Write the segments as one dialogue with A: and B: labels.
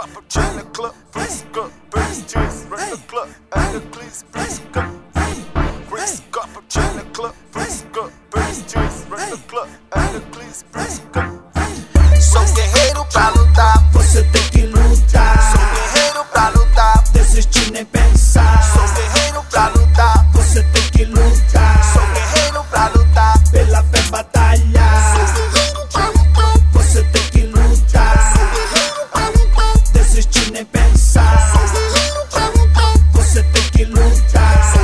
A: Sou guerreiro pra lutar,
B: você tem que lutar.
A: sou guerreiro pra lutar,
B: Desistir nem pensar.
A: sou guerreiro pra lutar,
B: Você tem que lutar.
A: sou guerreiro pra lutar,
B: Pela fé batalhar. Você tem que lutar. Desistir nem pensar. Você tem que lutar.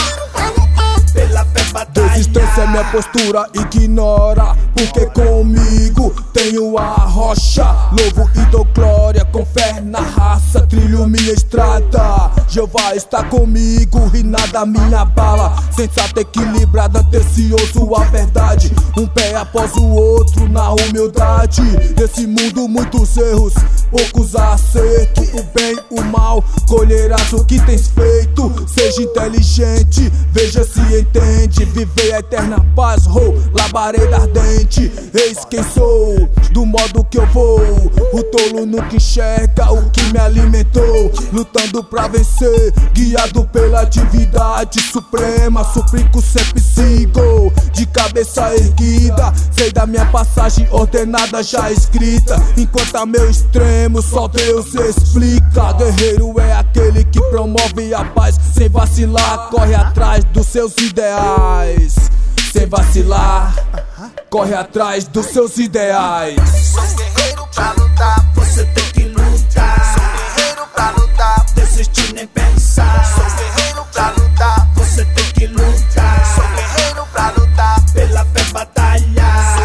B: Pela fé batalhar.
C: Desistência é minha postura, ignora, porque comigo tenho a rocha. Louvo e dou glória, com fé na raça, trilho minha estrada. Jeová está comigo e nada me abala. Sensato, equilibrado, atencioso à verdade. Um pé após o outro na humildade. Nesse mundo muitos erros, poucos acertos. O bem, o mal, colherás o que tens feito. Seja inteligente, veja se entende. Viver a eterna paz, labareda ardente. Eis quem sou, do modo que eu vou. O tolo nunca enxerga o que me alimentou. Lutando pra vencer, guiado pela divindade suprema. Suplico, sempre sigo, de cabeça erguida. Sei da minha passagem ordenada, já escrita. Enquanto a meu extremo, só Deus explica. Guerreiro é aquele que promove a paz sem vacilar, corre atrás dos seus ideais. Sem vacilar, corre atrás dos seus ideais.
A: sou guerreiro pra lutar,
B: Você tem que lutar.
A: sou guerreiro pra lutar,
B: Desistir nem pensar.
A: sou guerreiro pra lutar,
B: Você tem que lutar.
A: sou guerreiro pra lutar,
B: Pela fé batalhar.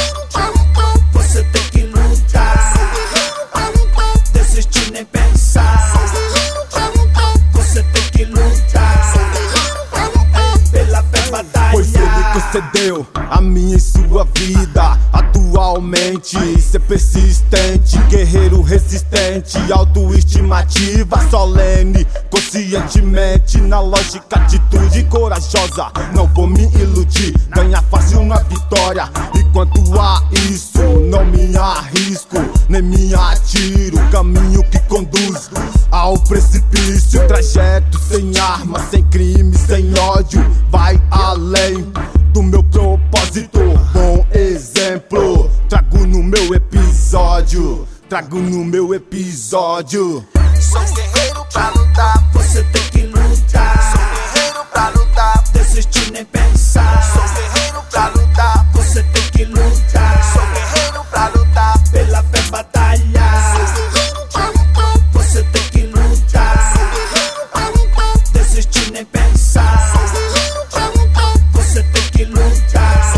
B: Você tem que lutar. Desistir nem pensar. Você tem que lutar. Pela fé
C: Pois ele
B: batalhar.
C: concedeu a minha e sua vida. Atualmente, ser persistente, guerreiro resistente, autoestimativa, solene, conscientemente, na lógica, atitude corajosa. Não vou me iludir, ganhar fácil na vitória. E quanto a isso, não me arrisco, nem me atiro. Caminho que conduz ao precipício, trajeto sem armas, sem crime, sem ódio. Vai além do meu propósito, bom exemplo. Trago no meu episódio, trago no meu episódio.
A: sou guerreiro pra lutar,
B: Você tem que lutar.
A: sou guerreiro pra lutar,
B: Desistir nem pensar.
A: sou guerreiro pra lutar,
B: Você tem que lutar.
A: sou guerreiro pra lutar,
B: Pela fé batalhar. Você tem que lutar. Desistir nem pensar. Você tem que lutar.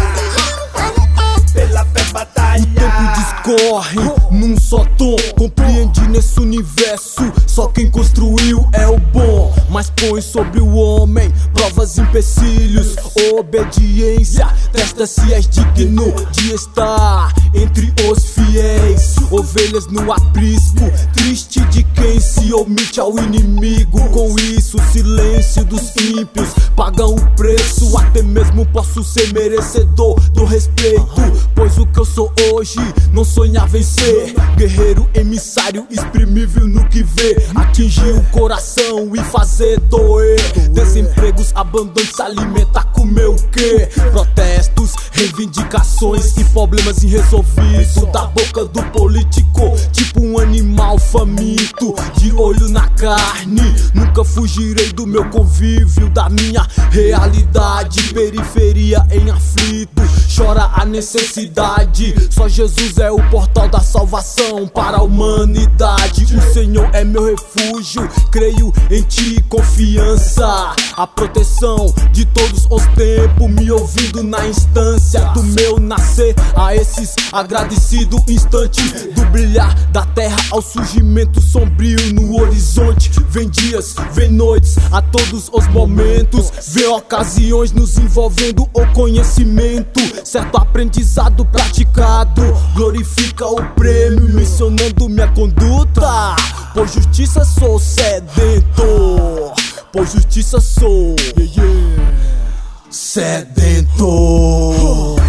B: Pela fé batalhar.
C: Discorre num só tom, compreende nesse universo. Só quem construiu é o bom, mas põe sobre o homem provas, empecilhos, obediência. Testa-se és digno de estar entre os fiéis. Ovelhas no aprisco, triste de quem se omite ao inimigo. Com isso, o silêncio dos ímpios paga o preço. Até mesmo posso ser merecedor do respeito, pois o que eu sou hoje não sonha vencer. Guerreiro emissário, exprimível no que vê. Atingir o coração e fazer doer. Desempregos, abandono, se alimenta, comer o quê? Protestos, reivindicações e problemas irresolvidos. Da boca do político, tipo um animal faminto, de olho na carne. Nunca fugirei do meu convívio, da minha realidade. Periferia em aflito, chora a necessidade. Só Jesus é o portal da salvação para a humanidade. O Senhor é meu refúgio, creio em ti, confiança. A proteção de todos os tempos, me ouvindo na instância do meu nascer. A esses agradecido instante, do brilhar da terra ao surgimento sombrio no horizonte. Vem dias, vem noites, a todos os momentos. Vem ocasiões nos envolvendo o conhecimento. Certo aprendizado praticado glorifica o prêmio, mencionando minha conduta. Por justiça sou sedento, por justiça sou sedento.